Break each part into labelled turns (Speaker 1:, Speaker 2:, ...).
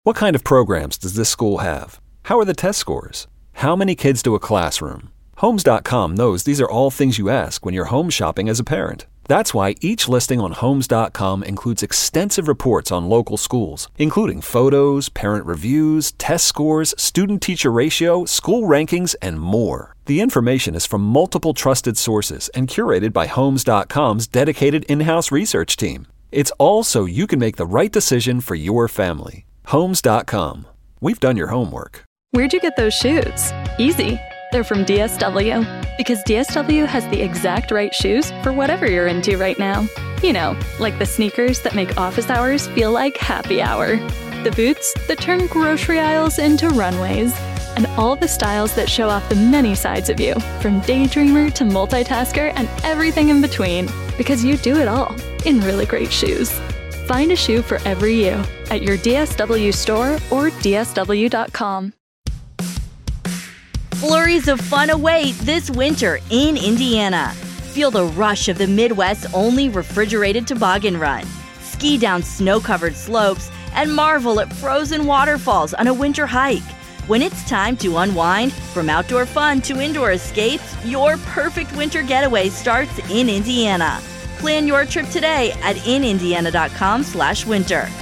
Speaker 1: What kind of programs does this school have? How are the test scores? How many kids to a classroom? Homes.com knows these are all things you ask when you're home shopping as a parent. That's why each listing on Homes.com includes extensive reports on local schools, including photos, parent reviews, test scores, student-teacher ratio, school rankings, and more. The information is from multiple trusted sources and curated by Homes.com's dedicated in-house research team. It's all so you can make the right decision for your family. Homes.com. We've done your homework.
Speaker 2: Where'd you get those shoes? Easy. They're from DSW. Because DSW has the exact right shoes for whatever you're into right now. You know, like the sneakers that make office hours feel like happy hour. The boots that turn grocery aisles into runways. And all the styles that show off the many sides of you, from daydreamer to multitasker and everything in between. Because you do it all in really great shoes. Find a shoe for every you at your DSW store or DSW.com.
Speaker 3: Flurries of fun await this winter in Indiana. Feel the rush of the Midwest's only refrigerated toboggan run. Ski down snow-covered slopes and marvel at frozen waterfalls on a winter hike. When it's time to unwind, from outdoor fun to indoor escapes, your perfect winter getaway starts in Indiana. Plan your trip today at inindiana.com/winter.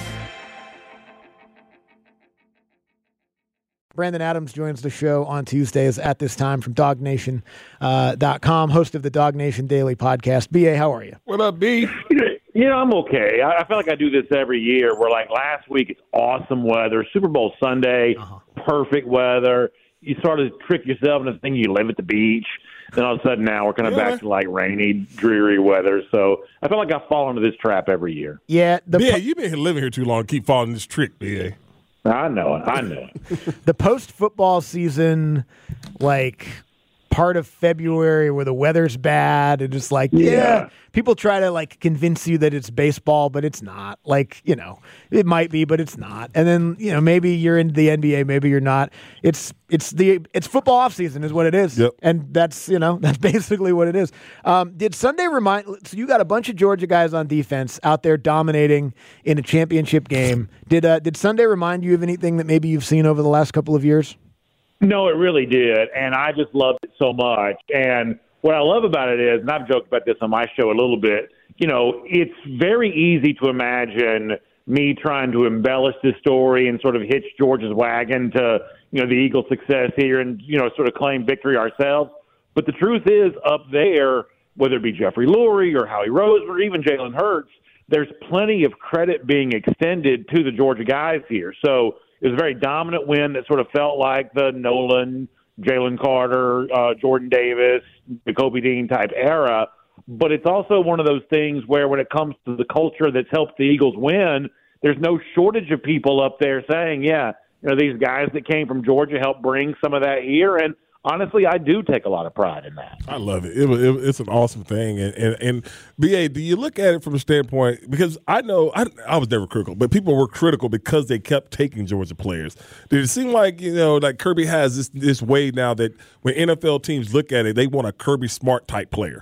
Speaker 4: Brandon Adams joins the show on Tuesdays at this time from DogNation.com, host of the Dog Nation Daily Podcast. B.A., how are you?
Speaker 5: What up, B? I'm okay. I feel like I do this every year where, like, last week it's awesome weather, Super Bowl Sunday, perfect weather. You sort of trick yourself into thinking you live at the beach. Then all of a sudden now we're kind of back to, like, rainy, dreary weather. So I feel like I fall into this trap every year.
Speaker 4: Yeah.
Speaker 6: B.A., you've been living here too long to keep falling this trick, B.A.
Speaker 5: I know it.
Speaker 4: The post-football season, like, part of February where the weather's bad and just like, people try to, like, convince you that it's baseball, but it's not. Like, you know, it might be, but it's not. And then, you know, maybe you're into the NBA, maybe you're not. It's football offseason is what it is.
Speaker 6: Yep.
Speaker 4: And that's, you know, that's basically what it is. Did Sunday remind – so you got a bunch of Georgia guys on defense out there dominating in a championship game. Did Sunday remind you of anything that maybe you've seen over the last couple of years?
Speaker 5: No, it really did, and I just loved it so much. And what I love about it is, and I've joked about this on my show a little bit, you know, it's very easy to imagine me trying to embellish this story and sort of hitch Georgia's wagon to, you know, the Eagles' success here and, you know, sort of claim victory ourselves. But the truth is, up there, whether it be Jeffrey Lurie or Howie Rose or even Jalen Hurts, there's plenty of credit being extended to the Georgia guys here. So it was a very dominant win that sort of felt like the Nolan, Jalen Carter, Jordan Davis, Jacoby Dean type era. But it's also one of those things where when it comes to the culture that's helped the Eagles win, there's no shortage of people up there saying, yeah, you know, these guys that came from Georgia helped bring some of that here. And honestly, I do take a lot of pride in that.
Speaker 6: I love it. It's an awesome thing. And B.A., do you look at it from a standpoint – because I know I was never critical, but people were critical because they kept taking Georgia players. Did it seem like, you know, like Kirby has this way now that when NFL teams look at it, they want a Kirby Smart type player?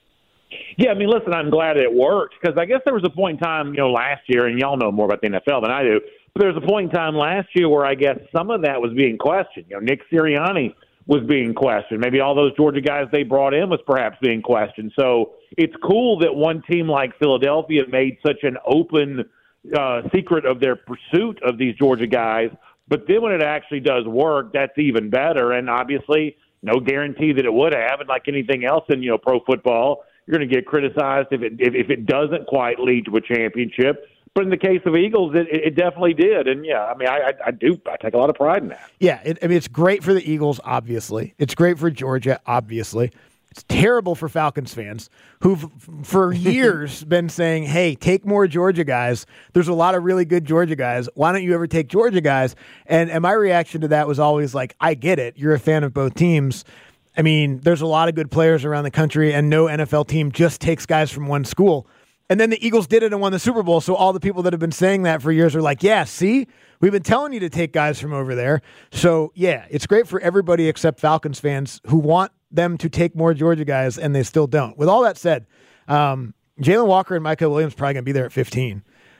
Speaker 5: Yeah, I mean, listen, I'm glad it worked because I guess there was a point in time, you know, last year, and y'all know more about the NFL than I do, but there was a point in time last year where I guess some of that was being questioned. You know, Nick Sirianni was being questioned. Maybe all those Georgia guys they brought in was perhaps being questioned. So it's cool that one team like Philadelphia made such an open secret of their pursuit of these Georgia guys. But then when it actually does work, that's even better. And obviously, no guarantee that it would have. And like anything else in, you know, pro football, you're going to get criticized if it doesn't quite lead to a championship. But in the case of Eagles, it definitely did. And, yeah, I mean, I take a lot of pride in that.
Speaker 4: Yeah, I mean, it's great for the Eagles, obviously. It's great for Georgia, obviously. It's terrible for Falcons fans who've for years been saying, hey, take more Georgia guys. There's a lot of really good Georgia guys. Why don't you ever take Georgia guys? And my reaction to that was always like, I get it. You're a fan of both teams. I mean, there's a lot of good players around the country, and no NFL team just takes guys from one school. And then the Eagles did it and won the Super Bowl, so all the people that have been saying that for years are like, yeah, see? We've been telling you to take guys from over there. So, yeah, it's great for everybody except Falcons fans who want them to take more Georgia guys, and they still don't. With all that said, Jalen Walker and Micah Williams probably going to be there at 15.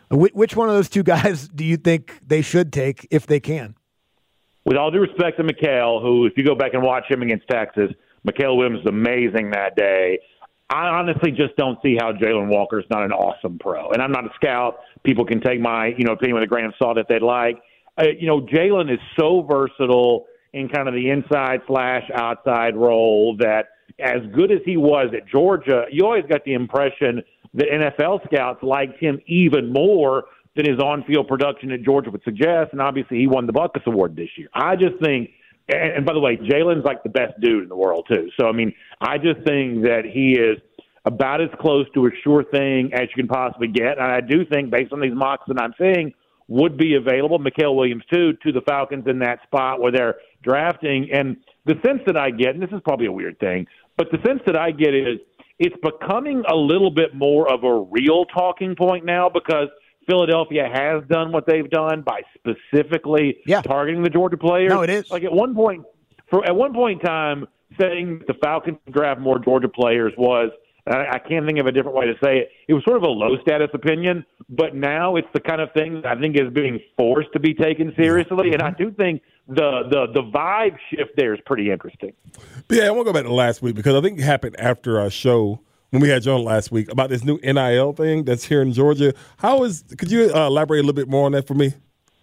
Speaker 4: Which one of those two guys do you think they should take if they can?
Speaker 5: With all due respect to Mikal, who, if you go back and watch him against Texas, Mikal Williams was amazing that day. I honestly just don't see how Jalen Walker is not an awesome pro. And I'm not a scout. People can take my opinion with a grain of salt if they'd like. Jalen is so versatile in kind of the inside/outside role that as good as he was at Georgia, you always got the impression that NFL scouts liked him even more than his on-field production at Georgia would suggest, and obviously he won the Butkus Award this year. I just think, and by the way, Jalen's like the best dude in the world too. So, I just think that he is about as close to a sure thing as you can possibly get, and I do think, based on these mocks that I'm seeing, would be available, Mikal Williams too, to the Falcons in that spot where they're drafting. And the sense that I get, and this is probably a weird thing, but the sense that I get is it's becoming a little bit more of a real talking point now because Philadelphia has done what they've done by specifically targeting the Georgia players.
Speaker 4: No, it is.
Speaker 5: Like at one point in time, saying the Falcons draft more Georgia players was, I can't think of a different way to say it, it was sort of a low-status opinion, but now it's the kind of thing that I think is being forced to be taken seriously, and I do think the vibe shift there is pretty interesting.
Speaker 6: But yeah, I want to go back to last week because I think it happened after our show when we had John last week about this new NIL thing that's here in Georgia. Could you elaborate a little bit more on that for me?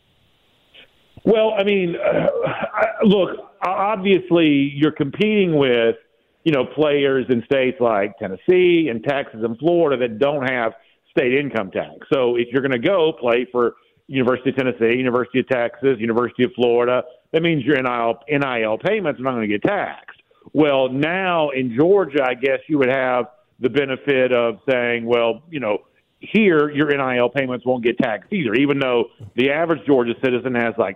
Speaker 5: Well, look, obviously you're competing with, players in states like Tennessee and Texas and Florida that don't have state income tax. So if you're going to go play for University of Tennessee, University of Texas, University of Florida, that means your NIL payments are not going to get taxed. Well, now in Georgia, I guess you would have the benefit of saying, well, here your NIL payments won't get taxed either, even though the average Georgia citizen has like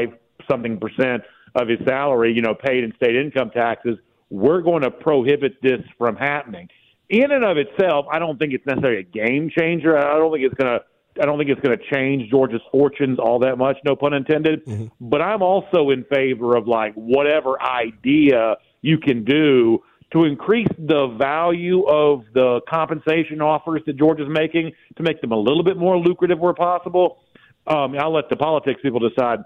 Speaker 5: 5% of his salary, paid in state income taxes. We're going to prohibit this from happening. In and of itself, I don't think it's necessarily a game changer. I don't think it's going to change Georgia's fortunes all that much, no pun intended. Mm-hmm. But I'm also in favor of like whatever idea you can do to increase the value of the compensation offers that Georgia's making to make them a little bit more lucrative where possible. I'll let the politics people decide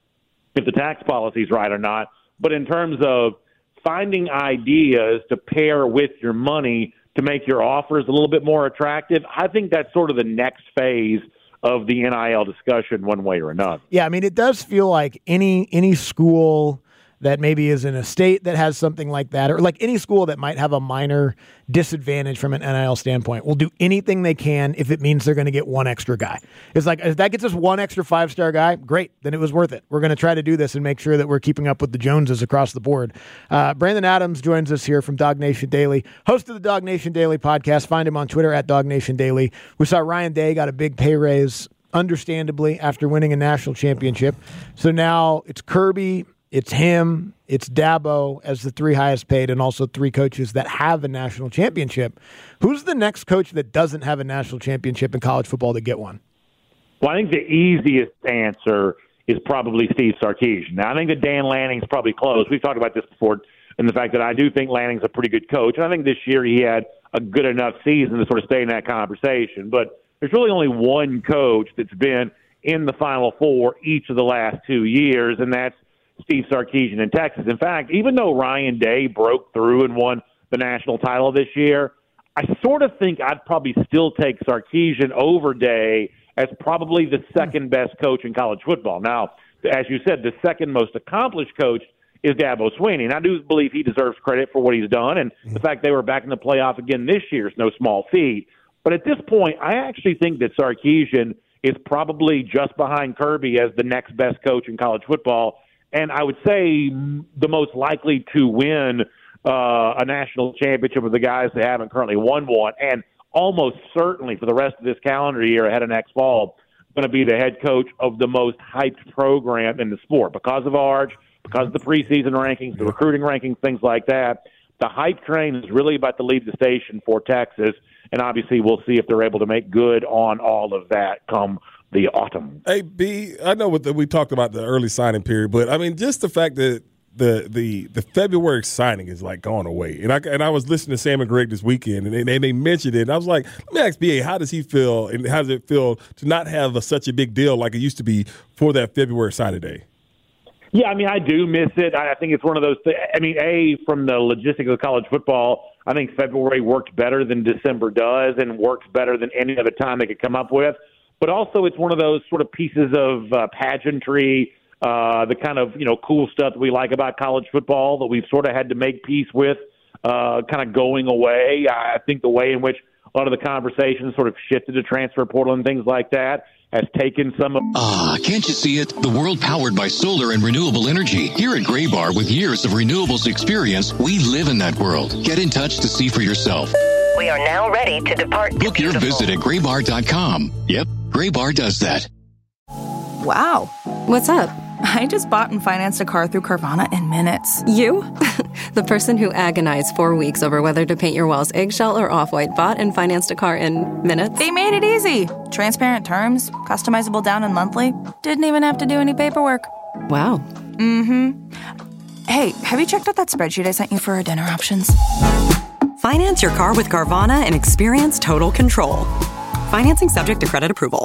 Speaker 5: if the tax policy is right or not. But in terms of finding ideas to pair with your money to make your offers a little bit more attractive, I think that's sort of the next phase of the NIL discussion one way or another.
Speaker 4: Yeah, it does feel like any school that maybe is in a state that has something like that, or like any school that might have a minor disadvantage from an NIL standpoint, will do anything they can if it means they're going to get one extra guy. It's like, if that gets us one extra 5-star guy, great, then it was worth it. We're going to try to do this and make sure that we're keeping up with the Joneses across the board. Brandon Adams joins us here from Dog Nation Daily, host of the Dog Nation Daily podcast. Find him on Twitter at Dog Nation Daily. We saw Ryan Day got a big pay raise, understandably, after winning a national championship. So now it's Kirby, it's him, it's Dabo as the 3 highest paid, and also 3 coaches that have a national championship. Who's the next coach that doesn't have a national championship in college football to get one?
Speaker 5: Well, I think the easiest answer is probably Steve Sarkisian. Now, I think that Dan Lanning's probably close. We've talked about this before, and the fact that I do think Lanning's a pretty good coach. And I think this year he had a good enough season to sort of stay in that conversation. But there's really only one coach that's been in the Final Four each of the last 2 years, and that's Steve Sarkisian in Texas. In fact, even though Ryan Day broke through and won the national title this year, I sort of think I'd probably still take Sarkisian over Day as probably the second best coach in college football. Now, as you said, the second most accomplished coach is Dabo Swinney, and I do believe he deserves credit for what he's done, and the fact they were back in the playoff again this year is no small feat. But at this point, I actually think that Sarkisian is probably just behind Kirby as the next best coach in college football. And I would say the most likely to win a national championship of the guys that haven't currently won one, and almost certainly for the rest of this calendar year ahead of next fall, going to be the head coach of the most hyped program in the sport because of Arch, because of the preseason rankings, the recruiting rankings, things like that. The hype train is really about to leave the station for Texas, and obviously we'll see if they're able to make good on all of that come the autumn.
Speaker 6: Hey, B, I know we talked about the early signing period, but just the fact that the February signing is like gone away. And I was listening to Sam and Greg this weekend, and they mentioned it. And I was like, let me ask BA, how does he feel, and how does it feel to not have such a big deal like it used to be for that February signing day?
Speaker 5: Yeah, I mean, I do miss it. I think it's one of those things. I mean, from the logistics of college football, I think February worked better than December does and works better than any other time they could come up with. But also it's one of those sort of pieces of pageantry, the kind of, cool stuff that we like about college football that we've sort of had to make peace with kind of going away. I think the way in which a lot of the conversations sort of shifted to transfer portal and things like that has taken some of...
Speaker 7: can't you see it? The world powered by solar and renewable energy. Here at Graybar, with years of renewables experience, we live in that world. Get in touch to see for yourself.
Speaker 8: We are now ready to depart.
Speaker 7: Book your visit at graybar.com. Yep, Graybar does that.
Speaker 9: Wow.
Speaker 10: What's up?
Speaker 9: I just bought and financed a car through Carvana in minutes.
Speaker 10: You? The person who agonized 4 weeks over whether to paint your walls eggshell or off-white bought and financed a car in minutes?
Speaker 9: They made it easy. Transparent terms, customizable down and monthly. Didn't even have to do any paperwork.
Speaker 10: Wow.
Speaker 9: Mm-hmm. Hey, have you checked out that spreadsheet I sent you for our dinner options?
Speaker 11: Finance your car with Carvana and experience total control. Financing subject to credit approval.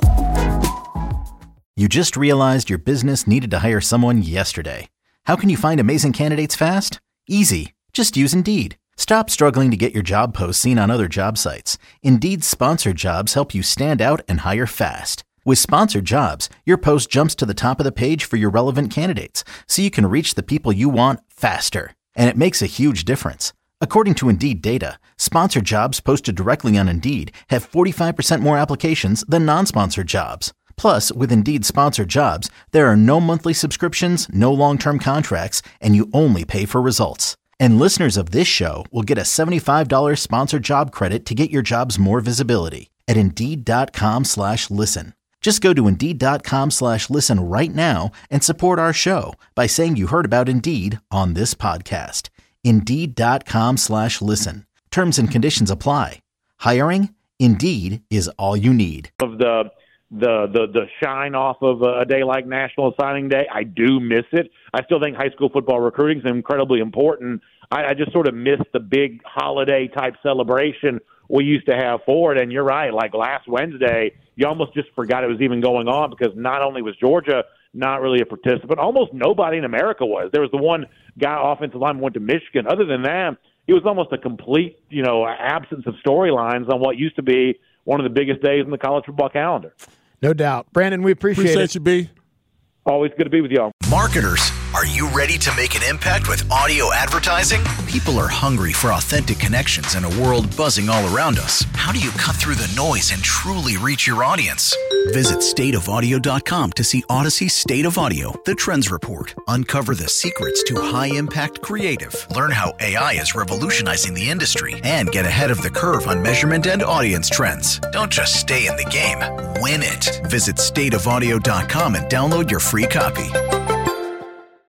Speaker 12: You just realized your business needed to hire someone yesterday. How can you find amazing candidates fast? Easy. Just use Indeed. Stop struggling to get your job posts seen on other job sites. Indeed's sponsored jobs help you stand out and hire fast. With sponsored jobs, your post jumps to the top of the page for your relevant candidates, so you can reach the people you want faster. And it makes a huge difference. According to Indeed data, sponsored jobs posted directly on Indeed have 45% more applications than non-sponsored jobs. Plus, with Indeed sponsored jobs, there are no monthly subscriptions, no long-term contracts, and you only pay for results. And listeners of this show will get a $75 sponsored job credit to get your jobs more visibility at Indeed.com/listen. Just go to Indeed.com/listen right now and support our show by saying you heard about Indeed on this podcast. Indeed.com/listen. Terms and conditions apply. Hiring? Indeed is all you need.
Speaker 5: Of the shine off of a day like National Signing Day, I do miss it. I still think high school football recruiting is incredibly important. I just sort of miss the big holiday type celebration we used to have for it. And you're right, like last Wednesday, you almost just forgot it was even going on because not only was Georgia not really a participant, almost nobody in America was. There was the one guy, offensive lineman, went to Michigan. Other than that, it was almost a complete, absence of storylines on what used to be one of the biggest days in the college football calendar.
Speaker 4: No doubt. Brandon, we appreciate it.
Speaker 6: You, B.
Speaker 5: Always good to be with y'all.
Speaker 13: Marketers, are you ready to make an impact with audio advertising? People are hungry for authentic connections in a world buzzing all around us. How do you cut through the noise and truly reach your audience? Visit stateofaudio.com to see Odyssey State of Audio, the Trends Report. Uncover the secrets to high-impact creative. Learn how AI is revolutionizing the industry and get ahead of the curve on measurement and audience trends. Don't just stay in the game, win it. Visit stateofaudio.com and download your free copy.